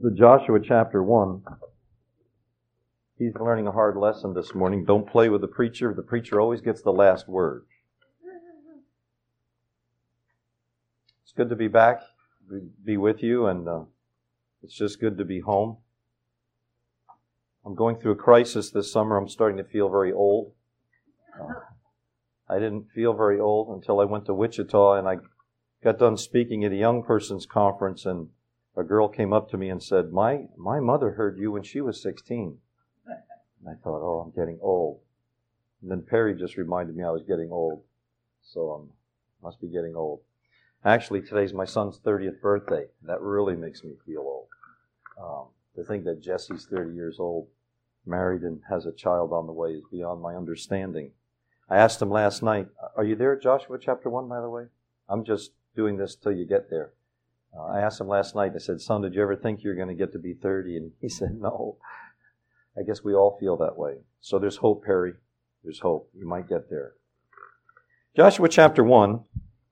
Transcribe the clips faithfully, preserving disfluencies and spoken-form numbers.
The Joshua chapter one. He's learning a hard lesson this morning. Don't play with the preacher. The preacher always gets the last word. It's good to be back, be with you, and uh, it's just good to be home. I'm going through a crisis this summer. I'm starting to feel very old. Uh, I didn't feel very old until I went to Wichita, and I got done speaking at a young person's conference, and a girl came up to me and said, my my mother heard you when she was sixteen. And I thought, oh, I'm getting old. And then Perry just reminded me I was getting old. So I um, must be getting old. Actually, today's my son's thirtieth birthday. That really makes me feel old. Um, to think that Jesse's thirty years old, married and has a child on the way is beyond my understanding. I asked him last night, are you there at Joshua chapter one, by the way? I'm just doing this till you get there. Uh, I asked him last night, I said, son, did you ever think you were going to get to be thirty? And he said, no. I guess we all feel that way. So there's hope, Perry. There's hope. You might get there. Joshua chapter one.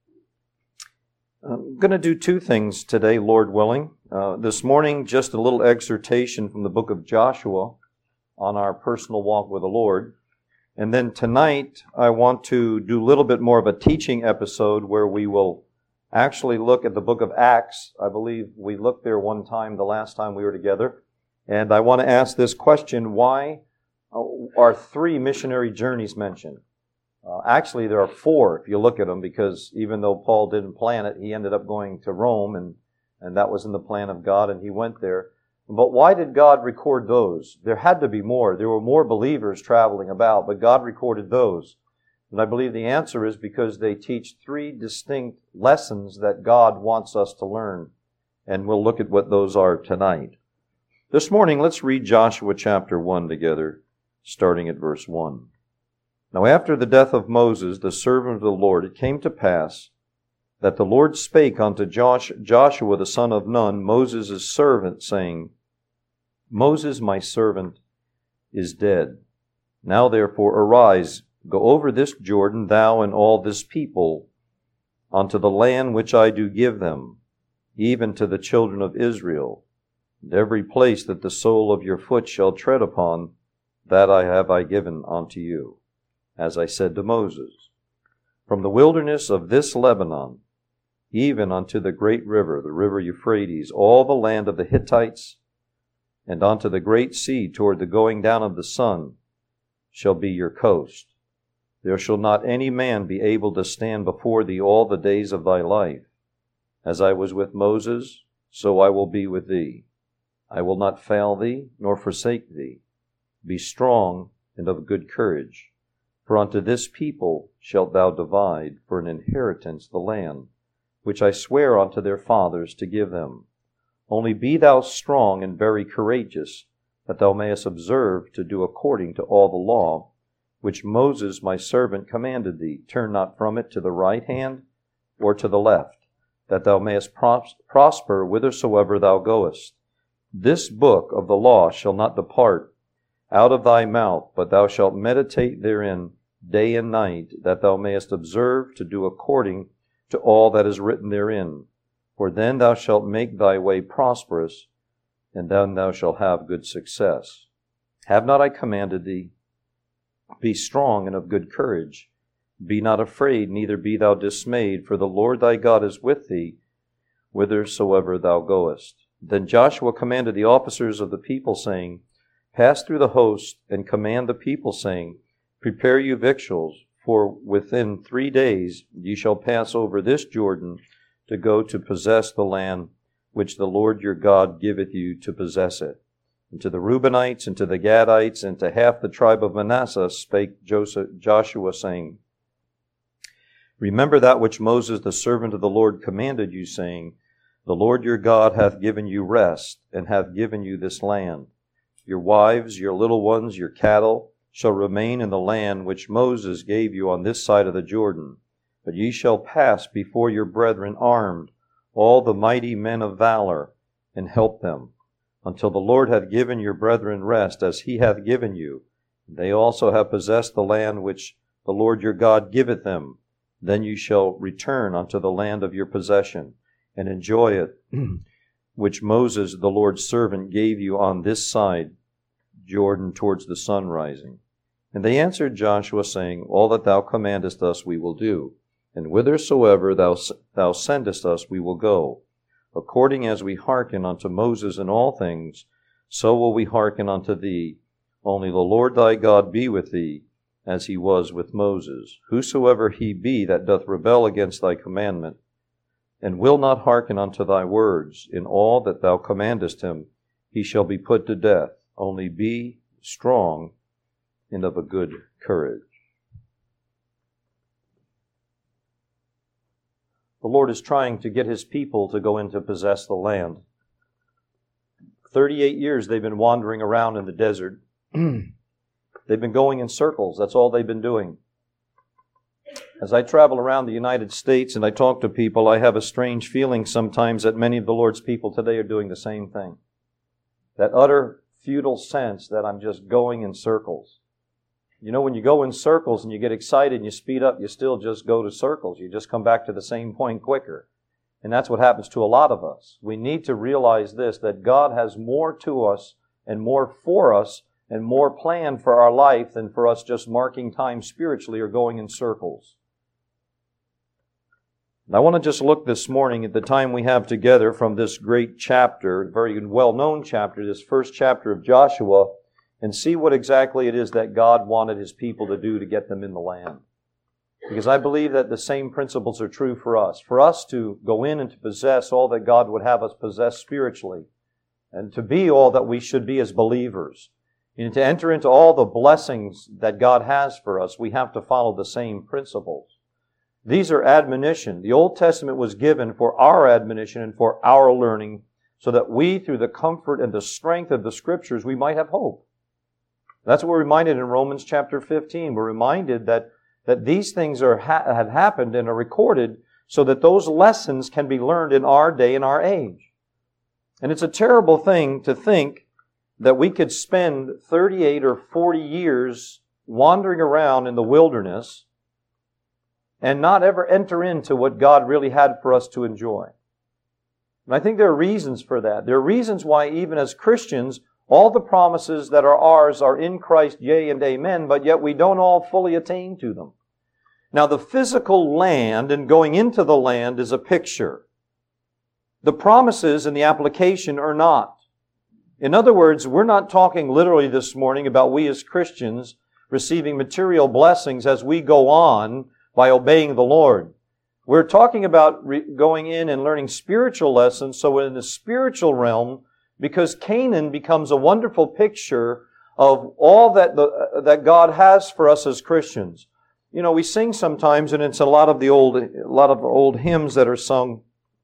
I'm going to do two things today, Lord willing. Uh, this morning, just a little exhortation from the book of Joshua on our personal walk with the Lord. And then tonight, I want to do a little bit more of a teaching episode where we will actually look at the book of Acts. I believe we looked there one time, the last time we were together. And I want to ask this question, why are three missionary journeys mentioned? Uh, actually, there are four if you look at them, because even though Paul didn't plan it, he ended up going to Rome, and, and that was in the plan of God, and he went there. But why did God record those? There had to be more. There were more believers traveling about, but God recorded those. And I believe the answer is because they teach three distinct lessons that God wants us to learn. And we'll look at what those are tonight. This morning, let's read Joshua chapter one together, starting at verse one. Now after the death of Moses, the servant of the Lord, it came to pass that the Lord spake unto Josh, Joshua the son of Nun, Moses' servant, saying, Moses, my servant, is dead. Now therefore arise, go over this Jordan, thou and all this people, unto the land which I do give them, even to the children of Israel. And every place that the sole of your foot shall tread upon, that I have I given unto you, as I said to Moses. From the wilderness of this Lebanon, even unto the great river, the river Euphrates, all the land of the Hittites, and unto the great sea toward the going down of the sun, shall be your coast. There shall not any man be able to stand before thee all the days of thy life. As I was with Moses, so I will be with thee. I will not fail thee, nor forsake thee. Be strong and of good courage. For unto this people shalt thou divide for an inheritance the land, which I swear unto their fathers to give them. Only be thou strong and very courageous, that thou mayest observe to do according to all the law, which Moses my servant commanded thee. Turn not from it to the right hand or to the left, that thou mayest pros- prosper whithersoever thou goest. This book of the law shall not depart out of thy mouth, but thou shalt meditate therein day and night, that thou mayest observe to do according to all that is written therein. For then thou shalt make thy way prosperous, and then thou shalt have good success. Have not I commanded thee? Be strong and of good courage. Be not afraid, neither be thou dismayed, for the Lord thy God is with thee, whithersoever thou goest. Then Joshua commanded the officers of the people, saying, Pass through the host, and command the people, saying, Prepare you victuals, for within three days ye shall pass over this Jordan to go to possess the land which the Lord your God giveth you to possess it. And to the Reubenites, and to the Gadites, and to half the tribe of Manasseh spake Joseph, Joshua, saying, Remember that which Moses the servant of the Lord commanded you, saying, The Lord your God hath given you rest, and hath given you this land. Your wives, your little ones, your cattle shall remain in the land which Moses gave you on this side of the Jordan. But ye shall pass before your brethren armed, all the mighty men of valor, and help them, until the Lord hath given your brethren rest, as he hath given you. They also have possessed the land which the Lord your God giveth them. Then you shall return unto the land of your possession, and enjoy it which Moses, the Lord's servant, gave you on this side Jordan towards the sun rising? And they answered Joshua, saying, All that thou commandest us we will do, and whithersoever thou, thou sendest us we will go. According as we hearken unto Moses in all things, so will we hearken unto thee. Only the Lord thy God be with thee, as he was with Moses. Whosoever he be that doth rebel against thy commandment, and will not hearken unto thy words in all that thou commandest him, he shall be put to death. Only be strong and of a good courage. The Lord is trying to get his people to go in to possess the land. Thirty-eight years they've been wandering around in the desert. They've been going in circles. That's all they've been doing. As I travel around the United States and I talk to people, I have a strange feeling sometimes that many of the Lord's people today are doing the same thing. That utter futile sense that I'm just going in circles. You know, when you go in circles and you get excited and you speed up, you still just go to circles. You just come back to the same point quicker. And that's what happens to a lot of us. We need to realize this, that God has more to us and more for us and more planned for our life than for us just marking time spiritually or going in circles. And I want to just look this morning at the time we have together from this great chapter, very well-known chapter, this first chapter of Joshua, and see what exactly it is that God wanted his people to do to get them in the land. Because I believe that the same principles are true for us. For us to go in and to possess all that God would have us possess spiritually, and to be all that we should be as believers, and to enter into all the blessings that God has for us, we have to follow the same principles. These are admonition. The Old Testament was given for our admonition and for our learning, so that we, through the comfort and the strength of the Scriptures, we might have hope. That's what we're reminded in Romans chapter fifteen. We're reminded that, that these things are ha- have happened and are recorded so that those lessons can be learned in our day and our age. And it's a terrible thing to think that we could spend thirty-eight or forty years wandering around in the wilderness and not ever enter into what God really had for us to enjoy. And I think there are reasons for that. There are reasons why even as Christians, all the promises that are ours are in Christ, yea and amen, but yet we don't all fully attain to them. Now, the physical land and going into the land is a picture. The promises and the application are not. In other words, we're not talking literally this morning about we as Christians receiving material blessings as we go on by obeying the Lord. We're talking about re- going in and learning spiritual lessons, so in the spiritual realm, because Canaan becomes a wonderful picture of all that the, that God has for us as Christians. You know, we sing sometimes, and it's a lot of the old, a lot of old hymns that are sung,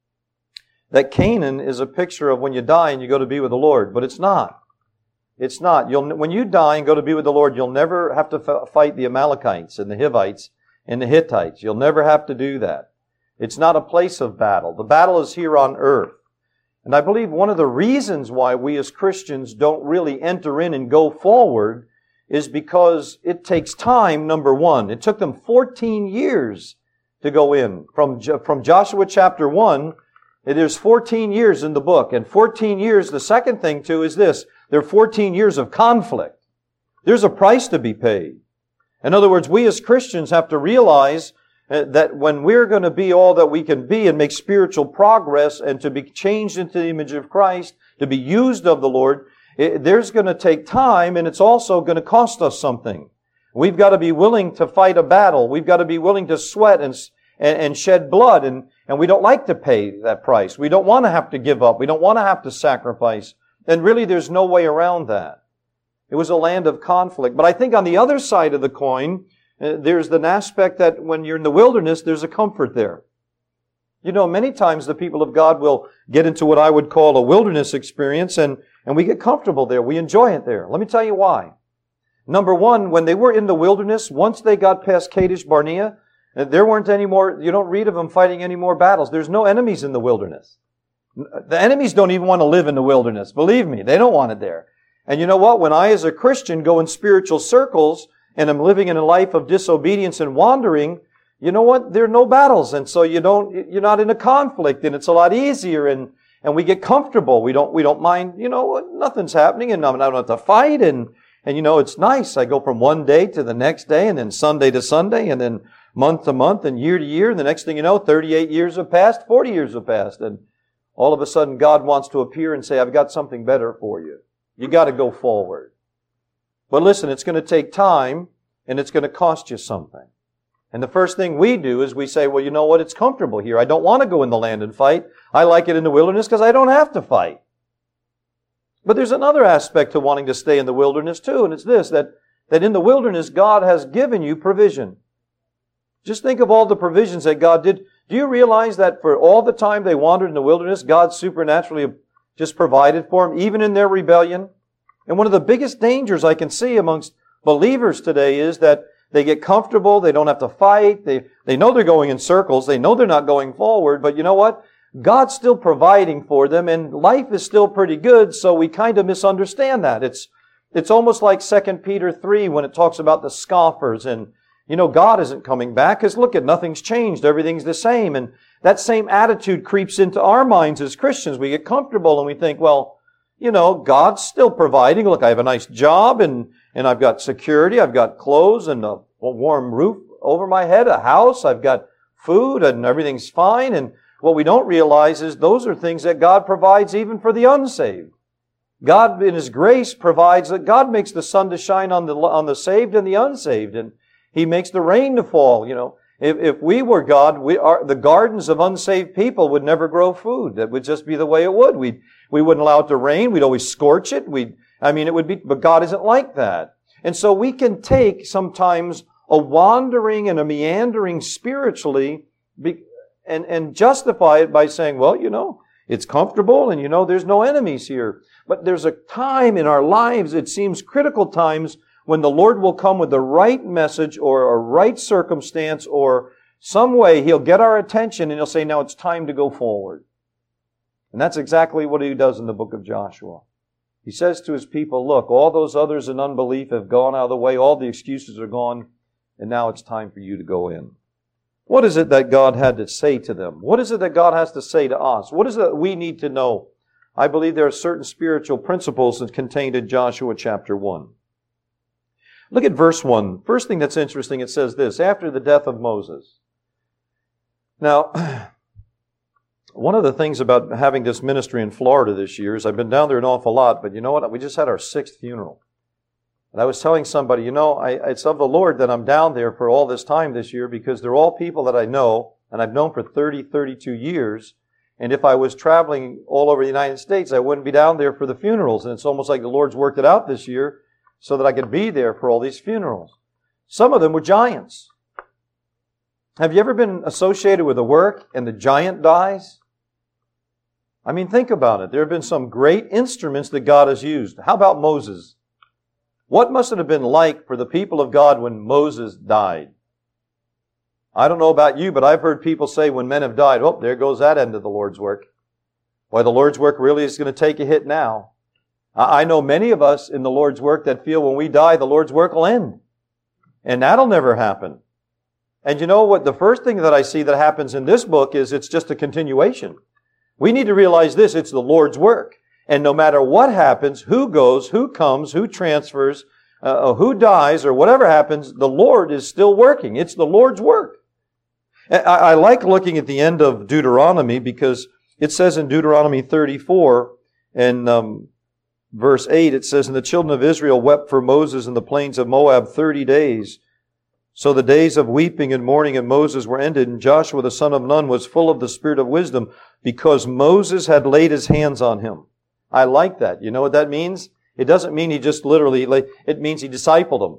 that Canaan is a picture of when you die and you go to be with the Lord, but it's not. It's not. You'll, when you die and go to be with the Lord, you'll never have to f- fight the Amalekites and the Hivites and the Hittites. You'll never have to do that. It's not a place of battle. The battle is here on earth. And I believe one of the reasons why we as Christians don't really enter in and go forward is because it takes time, number one. It took them fourteen years to go in. From, from Joshua chapter one, there's fourteen years in the book. And fourteen years, the second thing too is this. There are fourteen years of conflict. There's a price to be paid. In other words, we as Christians have to realize that when we're going to be all that we can be and make spiritual progress and to be changed into the image of Christ, to be used of the Lord, it, there's going to take time, and it's also going to cost us something. We've got to be willing to fight a battle. We've got to be willing to sweat and, and, and shed blood, and, and we don't like to pay that price. We don't want to have to give up. We don't want to have to sacrifice. And really, there's no way around that. It was a land of conflict. But I think on the other side of the coin, Uh, there's an aspect that when you're in the wilderness, there's a comfort there. You know, many times the people of God will get into what I would call a wilderness experience, and, and we get comfortable there. We enjoy it there. Let me tell you why. Number one, when they were in the wilderness, once they got past Kadesh Barnea, there weren't any more, you don't read of them fighting any more battles. There's no enemies in the wilderness. The enemies don't even want to live in the wilderness. Believe me, they don't want it there. And you know what? When I, as a Christian, go in spiritual circles, and I'm living in a life of disobedience and wandering, you know what? There are no battles. And so you don't, you're not in a conflict, and it's a lot easier. And, and we get comfortable. We don't, we don't mind, you know, nothing's happening and I don't have to fight and, and you know, it's nice. I go from one day to the next day and then Sunday to Sunday and then month to month and year to year. And the next thing you know, thirty-eight years have passed, forty years have passed. And all of a sudden God wants to appear and say, I've got something better for you. You got to go forward. But listen, it's going to take time and it's going to cost you something. And the first thing we do is we say, well, you know what? It's comfortable here. I don't want to go in the land and fight. I like it in the wilderness because I don't have to fight. But there's another aspect to wanting to stay in the wilderness too, and it's this, that, that in the wilderness God has given you provision. Just think of all the provisions that God did. Do you realize that for all the time they wandered in the wilderness, God supernaturally just provided for them, even in their rebellion? And one of the biggest dangers I can see amongst believers today is that they get comfortable, they don't have to fight, they, they know they're going in circles, they know they're not going forward, but you know what? God's still providing for them and life is still pretty good, so we kind of misunderstand that. It's, it's almost like Second Peter three when it talks about the scoffers and, you know, God isn't coming back because look at, nothing's changed, everything's the same. And that same attitude creeps into our minds as Christians. We get comfortable and we think, well, you know, God's still providing. Look, I have a nice job and, and I've got security, I've got clothes and a, a warm roof over my head, a house, I've got food and everything's fine. And what we don't realize is those are things that God provides even for the unsaved. God in His grace provides that God makes the sun to shine on the, on the saved and the unsaved. And He makes the rain to fall, you know. If, if we were God, we are, the gardens of unsaved people would never grow food. That would just be the way it would. We we wouldn't allow it to rain. We'd always scorch it. We'd, I mean, it would be, but God isn't like that. And so we can take sometimes a wandering and a meandering spiritually be, and, and justify it by saying, well, you know, it's comfortable and you know, there's no enemies here. But there's a time in our lives, it seems critical times, when the Lord will come with the right message or a right circumstance or some way He'll get our attention and He'll say, now it's time to go forward. And that's exactly what He does in the book of Joshua. He says to His people, look, all those others in unbelief have gone out of the way, all the excuses are gone, and now it's time for you to go in. What is it that God had to say to them? What is it that God has to say to us? What is it that we need to know? I believe there are certain spiritual principles that contained in Joshua chapter one. Look at verse one. First thing that's interesting, it says this, after the death of Moses. Now, one of the things about having this ministry in Florida this year is I've been down there an awful lot, but you know what? We just had our sixth funeral. And I was telling somebody, you know, I, it's of the Lord that I'm down there for all this time this year because they're all people that I know, and I've known for thirty, thirty-two years. And if I was traveling all over the United States, I wouldn't be down there for the funerals. And it's almost like the Lord's worked it out this year so that I could be there for all these funerals. Some of them were giants. Have you ever been associated with a work and the giant dies? I mean, think about it. There have been some great instruments that God has used. How about Moses? What must it have been like for the people of God when Moses died? I don't know about you, but I've heard people say when men have died, oh, there goes that end of the Lord's work. Why, the Lord's work really is going to take a hit now. I know many of us in the Lord's work that feel when we die, the Lord's work will end. And that'll never happen. And you know what? The first thing that I see that happens in this book is it's just a continuation. We need to realize this, it's the Lord's work. And no matter what happens, who goes, who comes, who transfers, uh, who dies, or whatever happens, the Lord is still working. It's the Lord's work. I, I like looking at the end of Deuteronomy because it says in Deuteronomy thirty-four and um, verse eight, it says, and the children of Israel wept for Moses in the plains of Moab thirty days. So the days of weeping and mourning in Moses were ended, and Joshua the son of Nun was full of the spirit of wisdom because Moses had laid his hands on him. I like that. You know what that means? It doesn't mean he just literally, laid, it means he discipled them.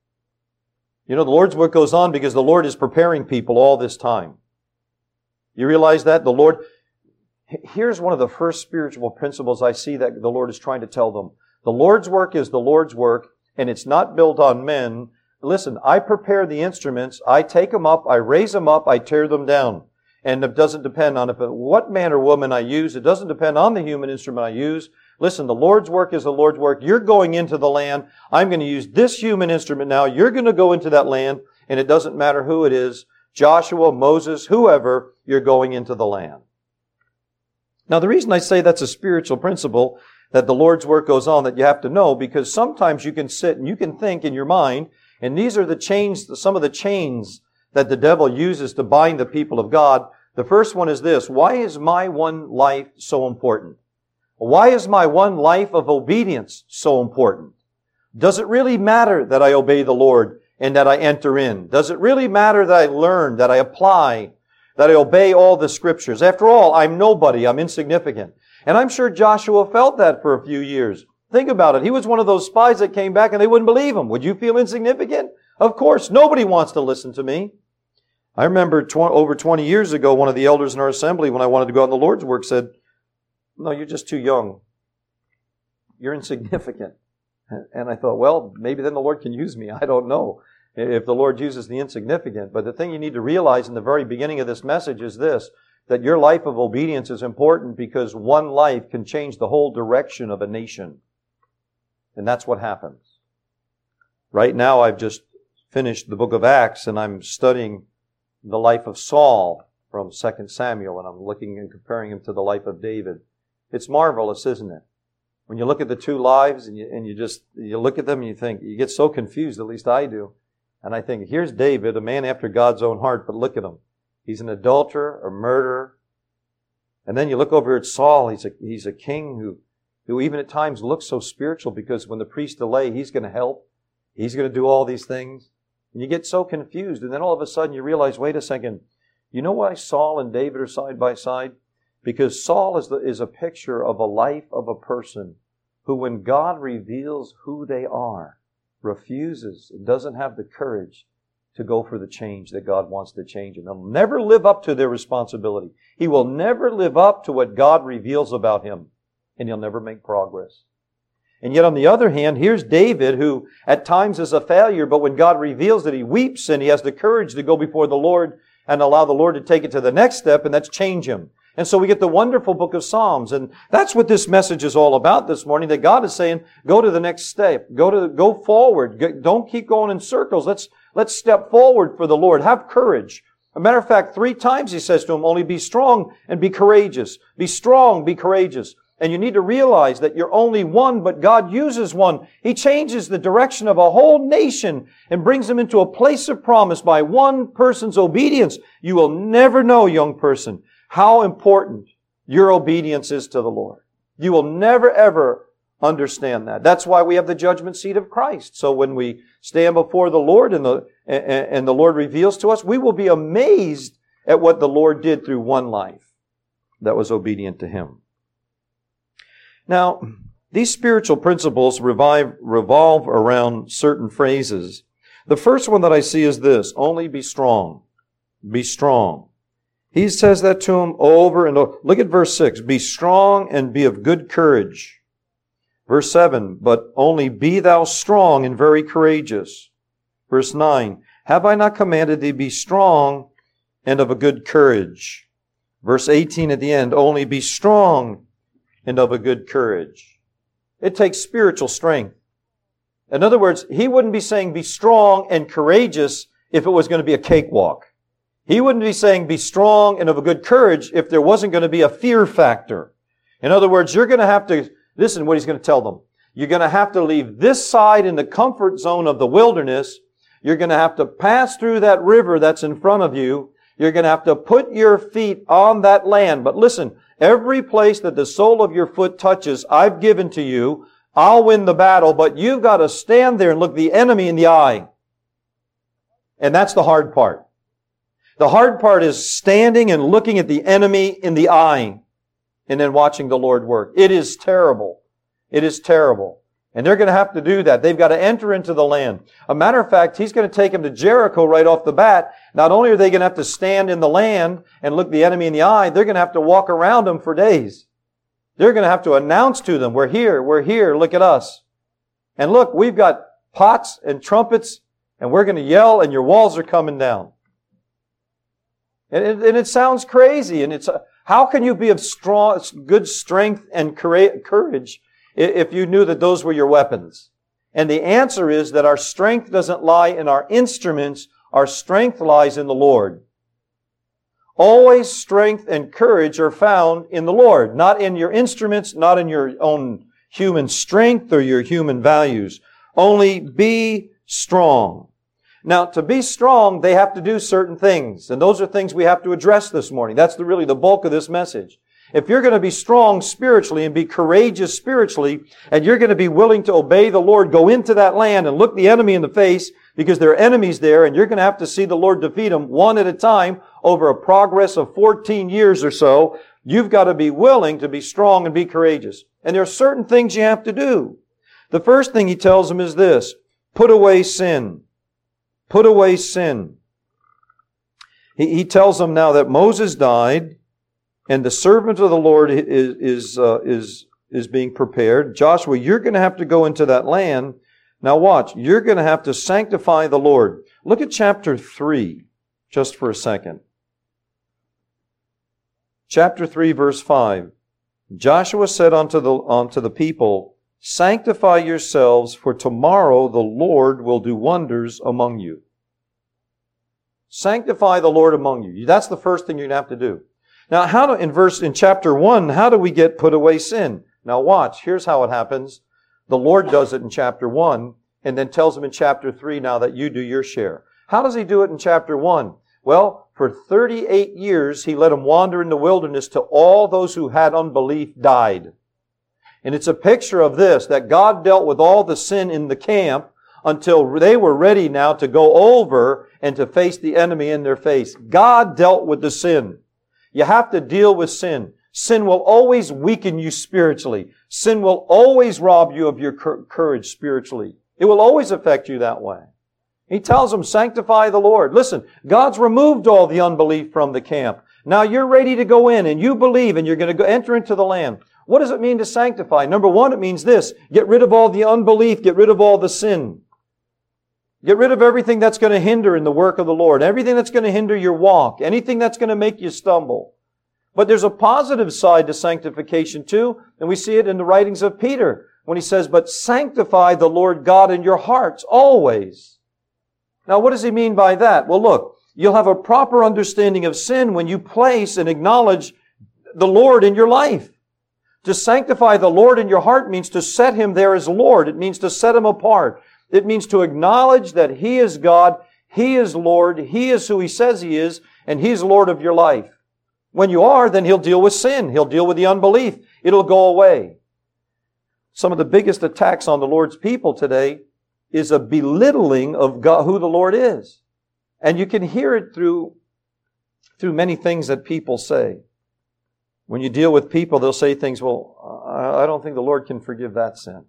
You know, the Lord's work goes on because the Lord is preparing people all this time. You realize that? The Lord, here's one of the first spiritual principles I see that the Lord is trying to tell them. The Lord's work is the Lord's work, and it's not built on men. Listen, I prepare the instruments, I take them up, I raise them up, I tear them down. And it doesn't depend on if, what man or woman I use. It doesn't depend on the human instrument I use. Listen, the Lord's work is the Lord's work. You're going into the land. I'm going to use this human instrument now. You're going to go into that land, and it doesn't matter who it is. Joshua, Moses, whoever, you're going into the land. Now, the reason I say that's a spiritual principle, that the Lord's work goes on, that you have to know, because sometimes you can sit and you can think in your mind, and these are the chains, some of the chains that the devil uses to bind the people of God. The first one is this: why is my one life so important? Why is my one life of obedience so important? Does it really matter that I obey the Lord and that I enter in? Does it really matter that I learn, that I apply, that I obey all the Scriptures? After all, I'm nobody. I'm insignificant. And I'm sure Joshua felt that for a few years. Think about it. He was one of those spies that came back and they wouldn't believe him. Would you feel insignificant? Of course. Nobody wants to listen to me. I remember tw- over twenty years ago, one of the elders in our assembly, when I wanted to go out in the Lord's work, said, "No, you're just too young. You're insignificant." And I thought, well, maybe then the Lord can use me. I don't know if the Lord uses the insignificant. But the thing you need to realize in the very beginning of this message is this: that your life of obedience is important, because one life can change the whole direction of a nation. And that's what happens. Right now, I've just finished the book of Acts, and I'm studying the life of Saul from Second Samuel, and I'm looking and comparing him to the life of David. It's marvelous, isn't it? When you look at the two lives and you, and you just, you look at them and you think, you get so confused, at least I do. And I think, here's David, a man after God's own heart, but look at him. He's an adulterer, a murderer. And then you look over at Saul, he's a, he's a king who, who even at times looks so spiritual, because when the priests delay, he's going to help. He's going to do all these things. And you get so confused, and then all of a sudden you realize, wait a second, you know why Saul and David are side by side? Because Saul is, the, is a picture of a life of a person who, when God reveals who they are, refuses and doesn't have the courage to go for the change that God wants to change. And they'll never live up to their responsibility. He will never live up to what God reveals about him, and he'll never make progress. And yet on the other hand, here's David, who at times is a failure, but when God reveals that, he weeps and he has the courage to go before the Lord and allow the Lord to take it to the next step, and that's change him. And so we get the wonderful book of Psalms. And that's what this message is all about this morning, that God is saying, go to the next step. Go to, go forward. Don't keep going in circles. Let's, let's step forward for the Lord. Have courage. As a matter of fact, three times he says to him, only be strong and be courageous. Be strong, be courageous. And you need to realize that you're only one, but God uses one. He changes the direction of a whole nation and brings them into a place of promise by one person's obedience. You will never know, young person, how important your obedience is to the Lord. You will never, ever understand that. That's why we have the judgment seat of Christ. So when we stand before the Lord and the, and the Lord reveals to us, we will be amazed at what the Lord did through one life that was obedient to Him. Now, these spiritual principles revive, revolve around certain phrases. The first one that I see is this: only be strong. Be strong. He says that to him over and over. Look at verse six. Be strong and be of good courage. Verse seven. But only be thou strong and very courageous. Verse nine. Have I not commanded thee, be strong and of a good courage? Verse eighteen at the end. Only be strong and of a good courage. It takes spiritual strength. In other words, he wouldn't be saying be strong and courageous if it was going to be a cakewalk. He wouldn't be saying be strong and of a good courage if there wasn't going to be a fear factor. In other words, you're going to have to, listen what he's going to tell them. You're going to have to leave this side in the comfort zone of the wilderness. You're going to have to pass through that river that's in front of you. You're going to have to put your feet on that land. But listen, every place that the sole of your foot touches, I've given to you. I'll win the battle, but you've got to stand there and look the enemy in the eye. And that's the hard part. The hard part is standing and looking at the enemy in the eye and then watching the Lord work. It is terrible. It is terrible. And they're going to have to do that. They've got to enter into the land. A matter of fact, he's going to take them to Jericho right off the bat. Not only are they going to have to stand in the land and look the enemy in the eye, they're going to have to walk around them for days. They're going to have to announce to them, we're here, we're here, look at us. And look, we've got pots and trumpets, and we're going to yell, and your walls are coming down. And it, and it sounds crazy, and it's, how can you be of strong, good strength and courage if you knew that those were your weapons? And the answer is that our strength doesn't lie in our instruments. Our strength lies in the Lord. Always strength and courage are found in the Lord, not in your instruments, not in your own human strength or your human values. Only be strong. Now, to be strong, they have to do certain things, and those are things we have to address this morning. That's the, really the bulk of this message. If you're going to be strong spiritually and be courageous spiritually, and you're going to be willing to obey the Lord, go into that land and look the enemy in the face, because there are enemies there, and you're going to have to see the Lord defeat them one at a time over a progress of fourteen years or so, you've got to be willing to be strong and be courageous. And there are certain things you have to do. The first thing he tells them is this: put away sin. Put away sin. He, he tells them now that Moses died, and the servant of the Lord is, is, uh, is, is being prepared. Joshua, you're going to have to go into that land. Now watch, you're going to have to sanctify the Lord. Look at chapter three, just for a second. Chapter three, verse five. Joshua said unto the, unto the people, sanctify yourselves, for tomorrow the Lord will do wonders among you. Sanctify the Lord among you. That's the first thing you're going to have to do. Now, how do, in verse, in chapter one, how do we get put away sin? Now watch, here's how it happens. The Lord does it in chapter one, and then tells them in chapter three now that you do your share. How does He do it in chapter one? Well, for thirty-eight years, He let them wander in the wilderness till all those who had unbelief died. And it's a picture of this, that God dealt with all the sin in the camp until they were ready now to go over and to face the enemy in their face. God dealt with the sin. You have to deal with sin. Sin will always weaken you spiritually. Sin will always rob you of your courage spiritually. It will always affect you that way. He tells them, sanctify the Lord. Listen, God's removed all the unbelief from the camp. Now you're ready to go in and you believe and you're going to go enter into the land. What does it mean to sanctify? Number one, it means this: get rid of all the unbelief, get rid of all the sin. Get rid of everything that's going to hinder in the work of the Lord, everything that's going to hinder your walk, anything that's going to make you stumble. But there's a positive side to sanctification too, and we see it in the writings of Peter when he says, but sanctify the Lord God in your hearts always. Now what does he mean by that? Well look, you'll have a proper understanding of sin when you place and acknowledge the Lord in your life. To sanctify the Lord in your heart means to set Him there as Lord. It means to set Him apart. It means to acknowledge that He is God, He is Lord, He is who He says He is, and He's Lord of your life. When you are, then He'll deal with sin. He'll deal with the unbelief. It'll go away. Some of the biggest attacks on the Lord's people today is a belittling of God, who the Lord is. And you can hear it through, through many things that people say. When you deal with people, they'll say things, well, I don't think the Lord can forgive that sin.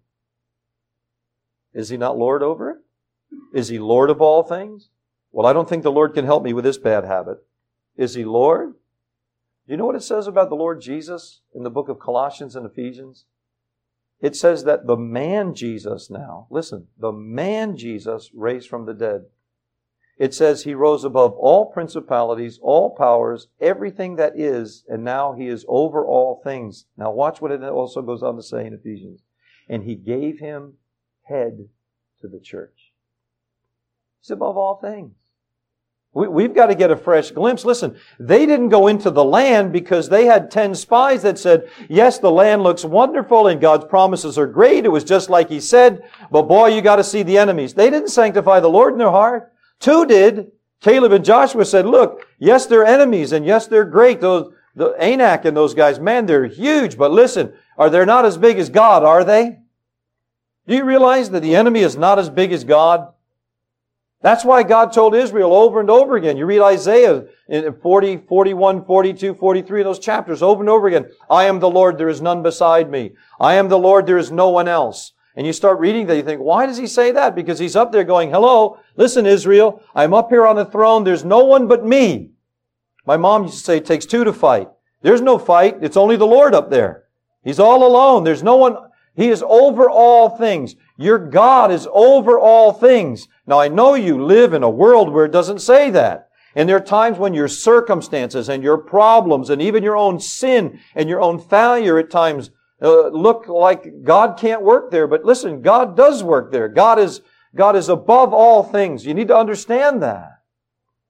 Is He not Lord over it? Is He Lord of all things? Well, I don't think the Lord can help me with this bad habit. Is He Lord? Do you know what it says about the Lord Jesus in the book of Colossians and Ephesians? It says that the man Jesus now, listen, the man Jesus raised from the dead. It says He rose above all principalities, all powers, everything that is, and now He is over all things. Now watch what it also goes on to say in Ephesians. And He gave Him head to the church. He's above all things. We, we've got to get a fresh glimpse. Listen, they didn't go into the land because they had ten spies that said, yes, the land looks wonderful and God's promises are great. It was just like He said, but boy, you got to see the enemies. They didn't sanctify the Lord in their heart. Two did. Caleb and Joshua said, look, yes, they're enemies and yes, they're great. Those, the Anak and those guys, man, they're huge. But listen, are they not as big as God, are they? Do you realize that the enemy is not as big as God? That's why God told Israel over and over again. You read Isaiah in forty, forty-one, forty-two, forty-three, those chapters over and over again. I am the Lord, there is none beside me. I am the Lord, there is no one else. And you start reading that, you think, why does He say that? Because He's up there going, hello, listen Israel, I'm up here on the throne, there's no one but me. My mom used to say it takes two to fight. There's no fight, it's only the Lord up there. He's all alone, there's no one. He is over all things. Your God is over all things. Now I know you live in a world where it doesn't say that. And there are times when your circumstances and your problems and even your own sin and your own failure at times uh, look like God can't work there. But listen, God does work there. God is, God is above all things. You need to understand that.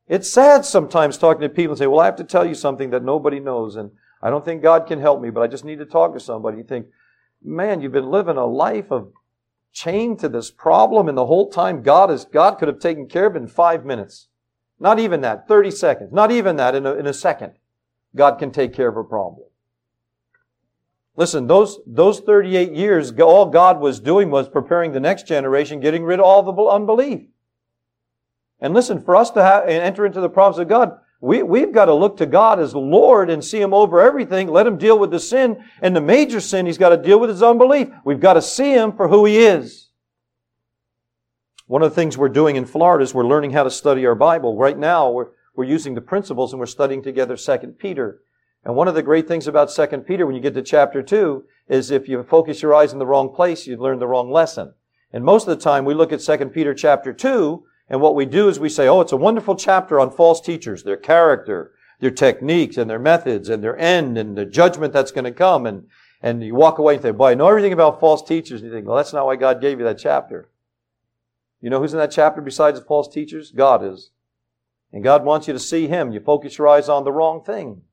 It's sad sometimes talking to people and say, well, I have to tell you something that nobody knows, and I don't think God can help me, but I just need to talk to somebody. You think, man, you've been living a life of chained to this problem, and the whole time God is God could have taken care of it in five minutes. Not even that, thirty seconds. Not even that, in a, in a second. God can take care of a problem. Listen, those, those thirty-eight years, all God was doing was preparing the next generation, getting rid of all the unbelief. And listen, for us to have, enter into the promise of God, we, we've got to look to God as Lord and see Him over everything. Let Him deal with the sin. And the major sin, He's got to deal with His unbelief. We've got to see Him for who He is. One of the things we're doing in Florida is we're learning how to study our Bible. Right now, we're, we're using the principles and we're studying together Second Peter. And one of the great things about Second Peter, when you get to chapter two, is if you focus your eyes in the wrong place, you learn the wrong lesson. And most of the time, we look at Second Peter chapter two, and what we do is we say, oh, it's a wonderful chapter on false teachers, their character, their techniques, and their methods, and their end, and the judgment that's going to come. And, and you walk away and think, boy, I know everything about false teachers. And you think, well, that's not why God gave you that chapter. You know who's in that chapter besides the false teachers? God is. And God wants you to see Him. You focus your eyes on the wrong thing.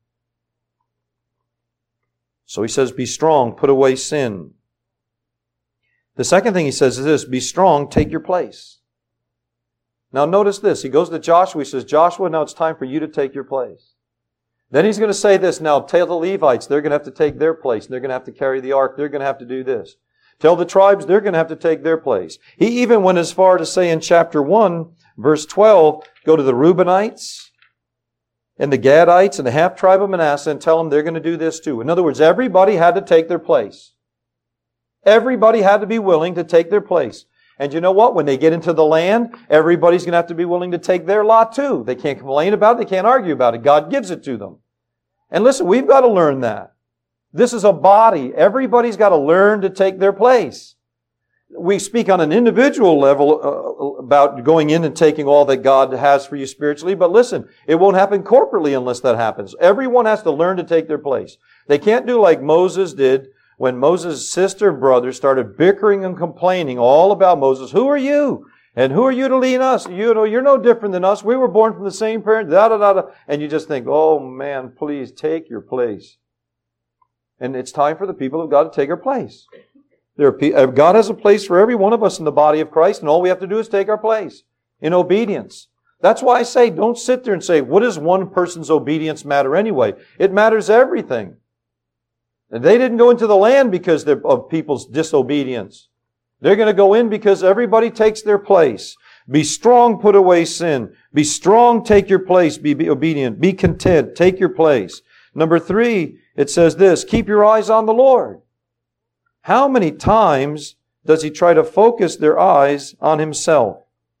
So He says, be strong, put away sin. The second thing He says is this, be strong, take your place. Now notice this. He goes to Joshua. He says, Joshua, now it's time for you to take your place. Then He's going to say this. Now tell the Levites, they're going to have to take their place. They're going to have to carry the ark. They're going to have to do this. Tell the tribes, they're going to have to take their place. He even went as far to say in chapter one, verse twelve, go to the Reubenites and the Gadites and the half-tribe of Manasseh and tell them they're going to do this too. In other words, everybody had to take their place. Everybody had to be willing to take their place. And you know what? When they get into the land, everybody's going to have to be willing to take their lot too. They can't complain about it. They can't argue about it. God gives it to them. And listen, we've got to learn that. This is a body. Everybody's got to learn to take their place. We speak on an individual level uh, about going in and taking all that God has for you spiritually, but listen, it won't happen corporately unless that happens. Everyone has to learn to take their place. They can't do like Moses did when Moses' sister and brother started bickering and complaining all about Moses. Who are you? And who are you to lead us? You know, you're no different than us. We were born from the same parent, da da da da. And you just think, oh man, please take your place. And it's time for the people of God to take their place. There are, God has a place for every one of us in the body of Christ, and all we have to do is take our place in obedience. That's why I say, don't sit there and say, what does one person's obedience matter anyway? It matters everything. And they didn't go into the land because of people's disobedience. They're going to go in because everybody takes their place. Be strong, put away sin. Be strong, take your place. Be, be obedient. Be content, take your place. Number three, it says this, keep your eyes on the Lord. How many times does He try to focus their eyes on Himself?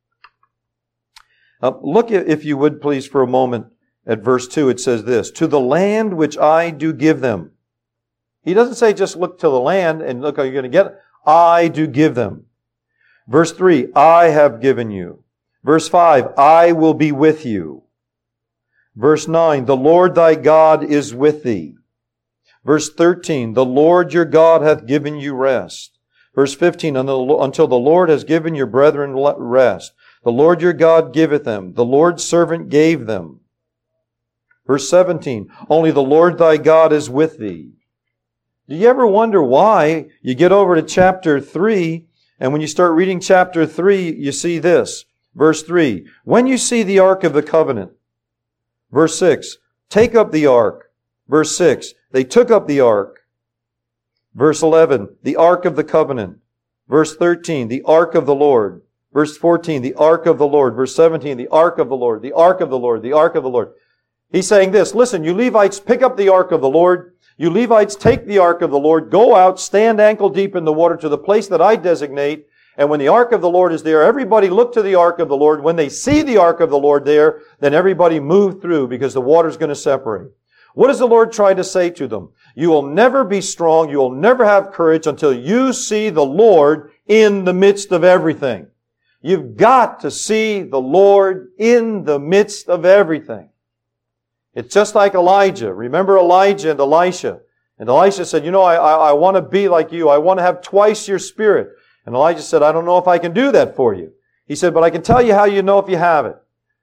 Uh, look, if you would please, for a moment at verse two. It says this, to the land which I do give them. He doesn't say just look to the land and look how you're going to get it. I do give them. Verse three, I have given you. Verse five, I will be with you. Verse nine, the Lord thy God is with thee. Verse thirteen, the Lord your God hath given you rest. Verse fifteen, until the Lord has given your brethren rest. The Lord your God giveth them. The Lord's servant gave them. Verse seventeen, only the Lord thy God is with thee. Do you ever wonder why you get over to chapter three, and when you start reading chapter three, you see this. Verse three, when you see the ark of the covenant. Verse six, take up the ark. Verse six, they took up the ark. Verse eleven, the ark of the covenant. Verse thirteen, the ark of the Lord. Verse fourteen, the ark of the Lord. Verse seventeen, the ark of the Lord, the ark of the Lord, the ark of the Lord. He's saying this, listen, you Levites, pick up the ark of the Lord. You Levites, take the ark of the Lord, go out, stand ankle deep in the water to the place that I designate. And when the ark of the Lord is there, everybody look to the ark of the Lord. When they see the ark of the Lord there, then everybody move through because the water's going to separate. What is the Lord trying to say to them? You will never be strong, you will never have courage until you see the Lord in the midst of everything. You've got to see the Lord in the midst of everything. It's just like Elijah. Remember Elijah and Elisha. And Elisha said, you know, I, I, I want to be like you. I want to have twice your spirit. And Elijah said, I don't know if I can do that for you. He said, but I can tell you how you know if you have it.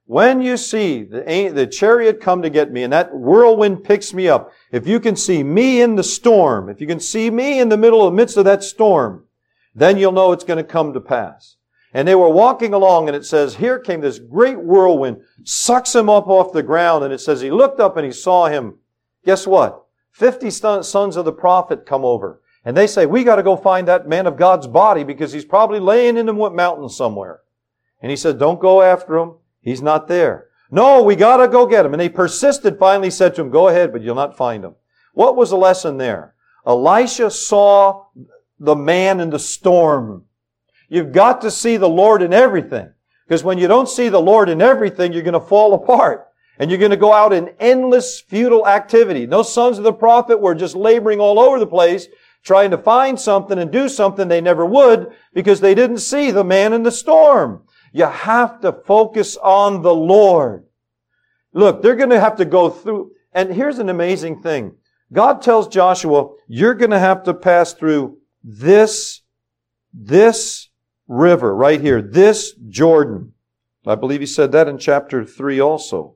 When you see the, the chariot come to get me and that whirlwind picks me up, if you can see me in the storm, if you can see me in the middle of the midst of that storm, then you'll know it's going to come to pass. And they were walking along and it says, here came this great whirlwind, sucks him up off the ground. And it says he looked up and he saw him. Guess what? Fifty sons of the prophet come over. And they say, we got to go find that man of God's body because he's probably laying in the mountain somewhere. And he said, don't go after him. He's not there. No, we got to go get him. And they persisted, finally said to him, go ahead, but you'll not find him. What was the lesson there? Elisha saw the man in the storm. You've got to see the Lord in everything. Because when you don't see the Lord in everything, you're going to fall apart. And you're going to go out in endless futile activity. Those sons of the prophet were just laboring all over the place, trying to find something and do something they never would because they didn't see the man in the storm. You have to focus on the Lord. Look, they're going to have to go through. And here's an amazing thing. God tells Joshua, you're going to have to pass through this, this river right here, this Jordan. I believe he said that in chapter three also.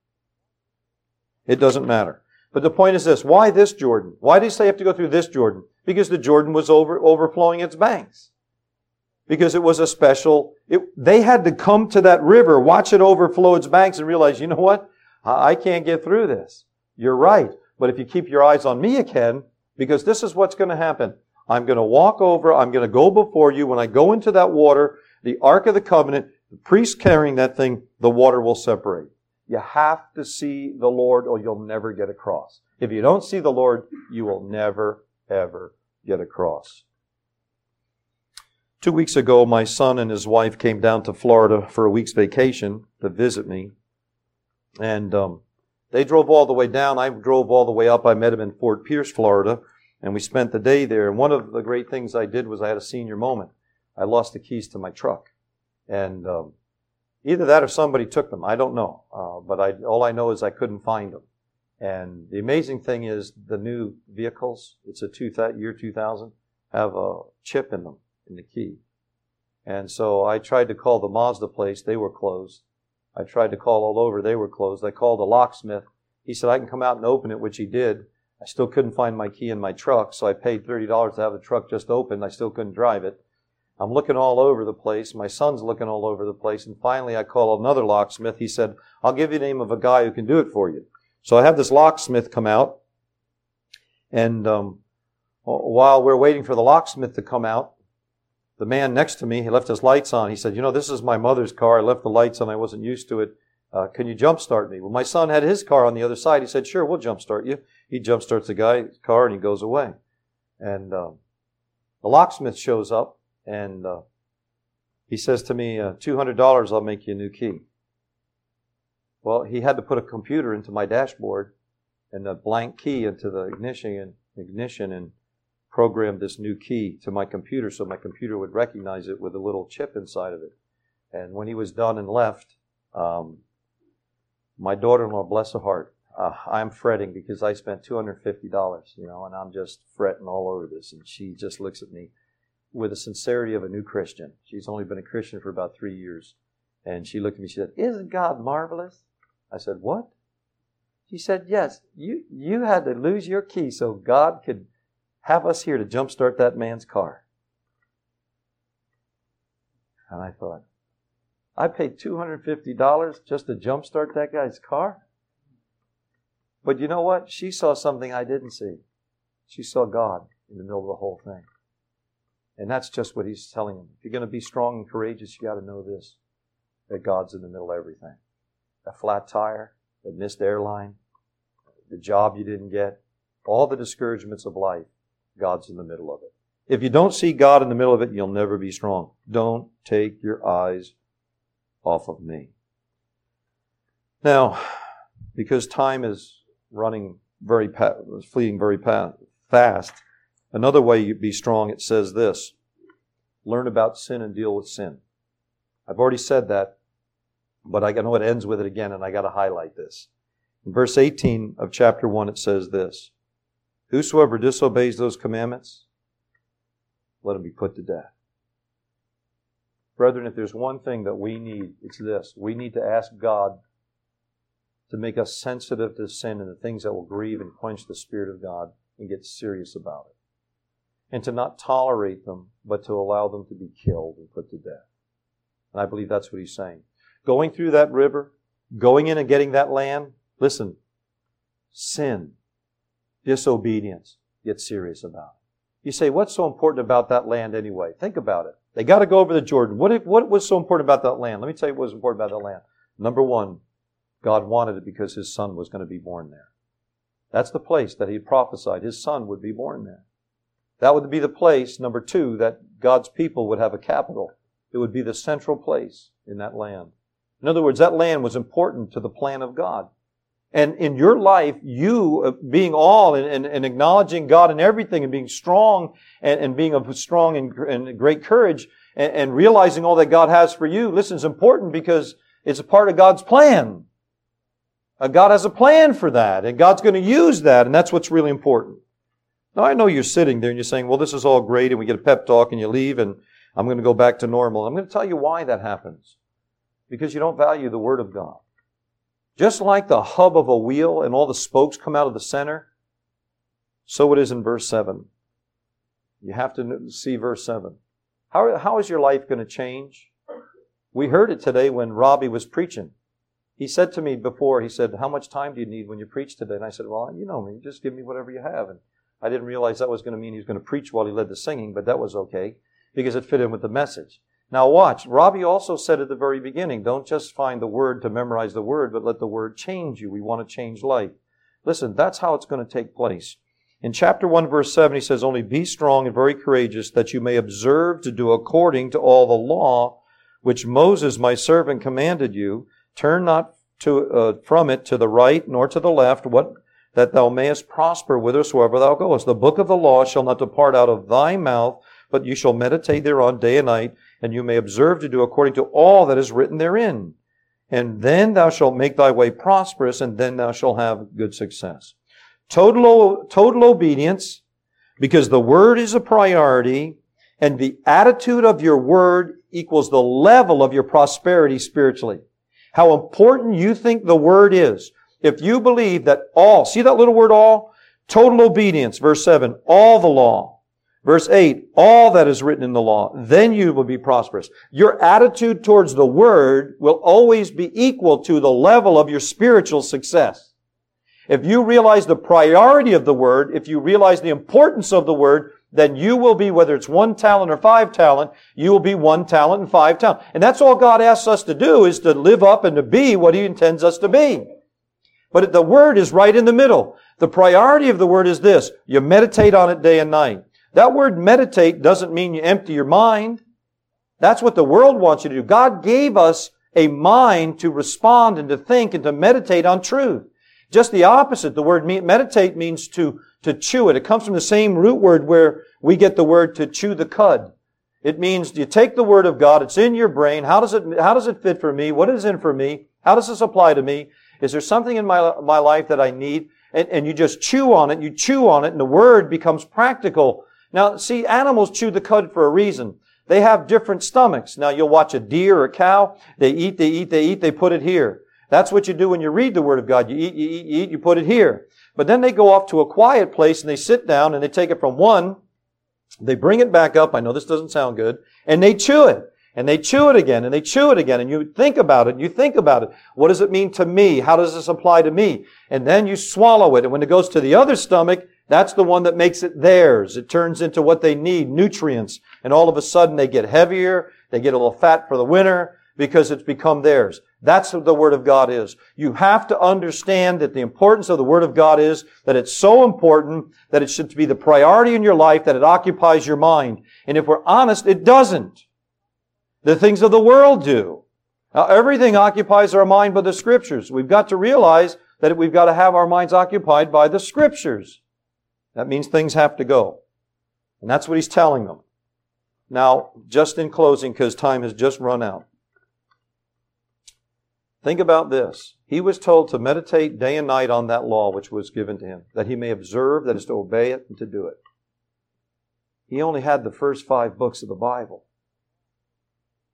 It doesn't matter. But the point is this. Why this Jordan? Why did he say you have to go through this Jordan? Because the Jordan was over, overflowing its banks. Because it was a special, it, they had to come to that river, watch it overflow its banks and realize, you know what? I, I can't get through this. You're right. But if you keep your eyes on me again, because this is what's going to happen. I'm going to walk over, I'm going to go before you. When I go into that water, the Ark of the Covenant, the priest carrying that thing, the water will separate. You have to see the Lord or you'll never get across. If you don't see the Lord, you will never, ever get across. Two weeks ago, my son and his wife came down to Florida for a week's vacation to visit me. And um, they drove all the way down. I drove all the way up. I met them in Fort Pierce, Florida. And we spent the day there. And one of the great things I did was I had a senior moment. I lost the keys to my truck. And um, either that or somebody took them. I don't know. Uh, but I, all I know is I couldn't find them. And the amazing thing is the new vehicles, it's a two, year two thousand, have a chip in them, in the key. And so I tried to call the Mazda place. They were closed. I tried to call all over. They were closed. I called a locksmith. He said I can come out and open it, which he did. I still couldn't find my key in my truck, so I paid thirty dollars to have the truck just opened. I still couldn't drive it. I'm looking all over the place. My son's looking all over the place. And finally, I called another locksmith. He said, I'll give you the name of a guy who can do it for you. So I have this locksmith come out. And um, while we're waiting for the locksmith to come out, the man next to me, he left his lights on. He said, you know, this is my mother's car. I left the lights on. I wasn't used to it. Uh, can you jumpstart me? Well, my son had his car on the other side. He said, sure, we'll jumpstart you. He jumpstarts the guy's car and he goes away. And um, the locksmith shows up and uh, he says to me, uh, two hundred dollars, I'll make you a new key. Well, he had to put a computer into my dashboard and a blank key into the ignition and, ignition and program this new key to my computer so my computer would recognize it with a little chip inside of it. And when he was done and left, um, my daughter-in-law, bless her heart, uh, I'm fretting because I spent two hundred fifty dollars, you know, and I'm just fretting all over this. And she just looks at me with the sincerity of a new Christian. She's only been a Christian for about three years. And she looked at me, she said, isn't God marvelous? I said, what? She said, yes, you, you had to lose your key so God could have us here to jumpstart that man's car. And I thought, I paid two hundred fifty dollars just to jumpstart that guy's car? But you know what? She saw something I didn't see. She saw God in the middle of the whole thing. And that's just what he's telling him. If you're going to be strong and courageous, you got to know this, that God's in the middle of everything. A flat tire, a missed airline, the job you didn't get, all the discouragements of life, God's in the middle of it. If you don't see God in the middle of it, you'll never be strong. Don't take your eyes off of me. Now, because time is running very, pa- fleeing very pa- fast, another way you be strong, it says this, learn about sin and deal with sin. I've already said that, but I know it ends with it again, and I got to highlight this. In verse eighteen of chapter one, it says this, whosoever disobeys those commandments, let him be put to death. Brethren, if there's one thing that we need, it's this. We need to ask God to make us sensitive to sin and the things that will grieve and quench the Spirit of God and get serious about it. And to not tolerate them, but to allow them to be killed and put to death. And I believe that's what he's saying. Going through that river, going in and getting that land, listen, sin, disobedience, get serious about it. You say, what's so important about that land anyway? Think about it. They got to go over the Jordan. What, if, what was so important about that land? Let me tell you what was important about that land. Number one, God wanted it because His Son was going to be born there. That's the place that He prophesied His Son would be born there. That would be the place, number two, that God's people would have a capital. It would be the central place in that land. In other words, that land was important to the plan of God. And in your life, you uh, being all and, and, and acknowledging God in everything and being strong and, and being of strong and, and great courage and, and realizing all that God has for you, listen, it's important because it's a part of God's plan. Uh, God has a plan for that, and God's going to use that, and that's what's really important. Now, I know you're sitting there and you're saying, well, this is all great, and we get a pep talk and you leave, and I'm going to go back to normal. I'm going to tell you why that happens. Because you don't value the Word of God. Just like the hub of a wheel and all the spokes come out of the center, so it is in verse seven. You have to see verse seven. How, how is your life going to change? We heard it today when Robbie was preaching. He said to me before, he said, how much time do you need when you preach today? And I said, well, you know me, just give me whatever you have. And I didn't realize that was going to mean he was going to preach while he led the singing, but that was okay because it fit in with the message. Now watch, Robbie also said at the very beginning, don't just find the Word to memorize the Word, but let the Word change you. We want to change life. Listen, that's how it's going to take place. In chapter one, verse seven, he says, only be strong and very courageous, that you may observe to do according to all the law which Moses, my servant, commanded you. Turn not to, uh, from it to the right nor to the left, what that thou mayest prosper whithersoever thou goest. The book of the law shall not depart out of thy mouth, but you shall meditate thereon day and night, and you may observe to do according to all that is written therein. And then thou shalt make thy way prosperous, and then thou shalt have good success. Total, total obedience, because the Word is a priority, and the attitude of your Word equals the level of your prosperity spiritually. How important you think the Word is. If you believe that all, see that little word all? Total obedience, verse seven, all the law. Verse eight, all that is written in the law, then you will be prosperous. Your attitude towards the Word will always be equal to the level of your spiritual success. If you realize the priority of the Word, if you realize the importance of the Word, then you will be, whether it's one talent or five talent, you will be one talent and five talent. And that's all God asks us to do, is to live up and to be what He intends us to be. But the Word is right in the middle. The priority of the Word is this. You meditate on it day and night. That word meditate doesn't mean you empty your mind. That's what the world wants you to do. God gave us a mind to respond and to think and to meditate on truth. Just the opposite. The word meditate means to, to chew it. It comes from the same root word where we get the word to chew the cud. It means you take the Word of God, it's in your brain. How does it, how does it fit for me? What is in for me? How does this apply to me? Is there something in my, my life that I need? And, and you just chew on it, you chew on it, and the Word becomes practical. Now, see, animals chew the cud for a reason. They have different stomachs. Now, you'll watch a deer or a cow. They eat, they eat, they eat, they put it here. That's what you do when you read the Word of God. You eat, you eat, you eat, you put it here. But then they go off to a quiet place and they sit down and they take it from one, they bring it back up. I know this doesn't sound good. And they chew it. And they chew it again, and they chew it again, and you think about it, and you think about it. What does it mean to me? How does this apply to me? And then you swallow it, and when it goes to the other stomach, that's the one that makes it theirs. It turns into what they need, nutrients, and all of a sudden they get heavier, they get a little fat for the winter, because it's become theirs. That's what the Word of God is. You have to understand that the importance of the Word of God is that it's so important that it should be the priority in your life, that it occupies your mind. And if we're honest, it doesn't. The things of the world do. Now, everything occupies our mind but the Scriptures. We've got to realize that we've got to have our minds occupied by the Scriptures. That means things have to go. And that's what He's telling them. Now, just in closing, because time has just run out. Think about this. He was told to meditate day and night on that law which was given to him, that he may observe, that is to obey it and to do it. He only had the first five books of the Bible.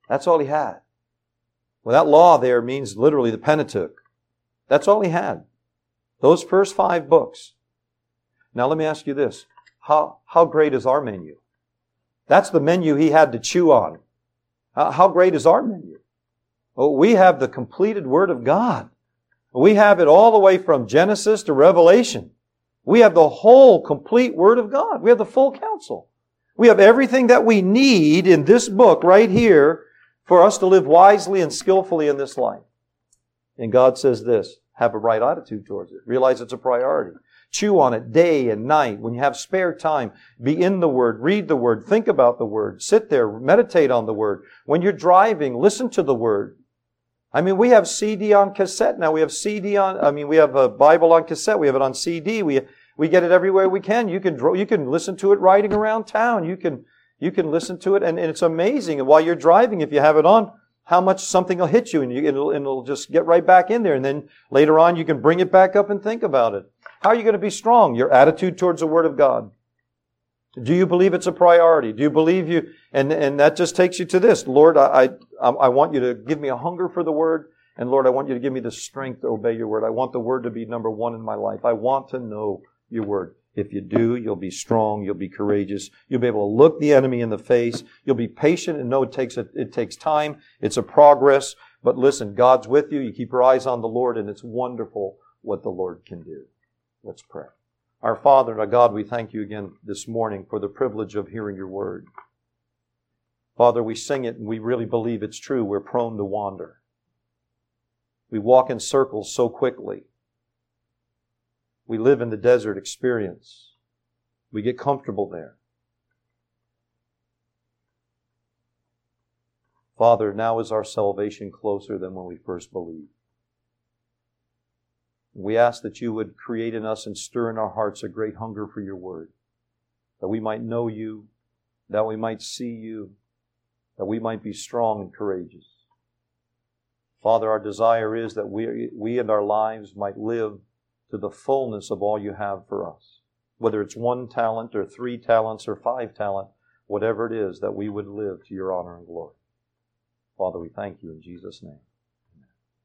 That's all he had. Well, that law there means literally the Pentateuch. That's all he had. Those first five books. Now let me ask you this. How, how great is our menu? That's the menu he had to chew on. How, how great is our menu? Well, we have the completed Word of God. We have it all the way from Genesis to Revelation. We have the whole complete Word of God. We have the full counsel. We have everything that we need in this book right here for us to live wisely and skillfully in this life. And God says this, have a right attitude towards it. Realize it's a priority. Chew on it day and night. When you have spare time, be in the Word, read the Word, think about the Word, sit there, meditate on the Word. When you're driving, listen to the Word. I mean, we have C D on cassette now. We have C D on, I mean, we have a Bible on cassette. We have it on C D. We, we get it everywhere we can. You can, you can listen to it riding around town. You can, you can listen to it, and, and it's amazing. And while you're driving, if you have it on, how much something will hit you, and you, it'll, it'll just get right back in there. And then later on, you can bring it back up and think about it. How are you going to be strong? Your attitude towards the Word of God. Do you believe it's a priority? Do you believe you, and, and that just takes you to this. Lord, I, I, I want you to give me a hunger for the Word. And Lord, I want you to give me the strength to obey your Word. I want the Word to be number one in my life. I want to know your Word. If you do, you'll be strong, you'll be courageous, you'll be able to look the enemy in the face, you'll be patient and know it takes, a, it takes time, it's a progress. But listen, God's with you, you keep your eyes on the Lord, and it's wonderful what the Lord can do. Let's pray. Our Father and our God, we thank you again this morning for the privilege of hearing your Word. Father, we sing it and we really believe it's true. We're prone to wander. We walk in circles so quickly. We live in the desert experience. We get comfortable there. Father, now is our salvation closer than when we first believed. We ask that you would create in us and stir in our hearts a great hunger for your Word, that we might know you, that we might see you, that we might be strong and courageous. Father, our desire is that we, we and our lives might live to the fullness of all you have for us. Whether it's one talent or three talents or five talent, whatever it is, that we would live to your honor and glory. Father, we thank you in Jesus' name.